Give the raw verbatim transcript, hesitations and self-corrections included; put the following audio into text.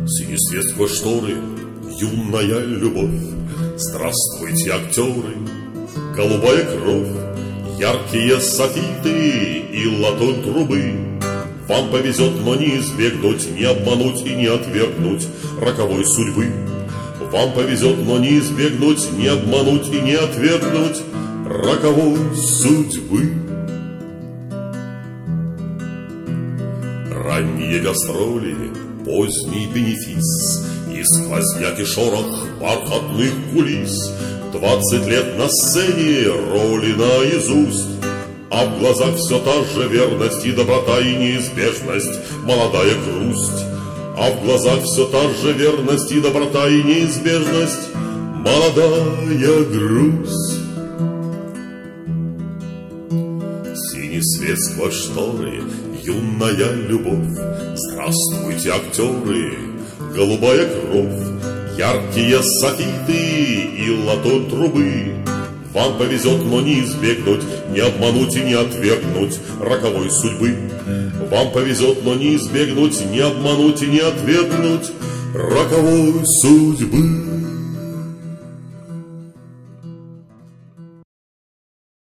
Синий свет сквозь шторы, юная любовь. Здравствуйте, актеры, голубая кровь, яркие софиты и латунь трубы. Вам повезет, но не избегнуть, не обмануть и не отвергнуть роковой судьбы. Вам повезет, но не избегнуть, не обмануть и не отвергнуть роковой судьбы. Ранние гастроли, поздний бенефис и сквозняк и шорох бархатных кулис. Двадцать лет на сцене, роли наизусть, а в глазах все та же верность и доброта и неизбежность, молодая грусть. А в глазах все та же верность и доброта и неизбежность, молодая грусть. Синий свет сквозь шторы, юная любовь. Здравствуйте, актеры, голубая кровь, яркие софиты и латунь трубы. Вам повезет, но не избегнуть, не обмануть и не отвергнуть роковой судьбы. Вам повезет, но не избегнуть, не обмануть и не отвергнуть роковой судьбы.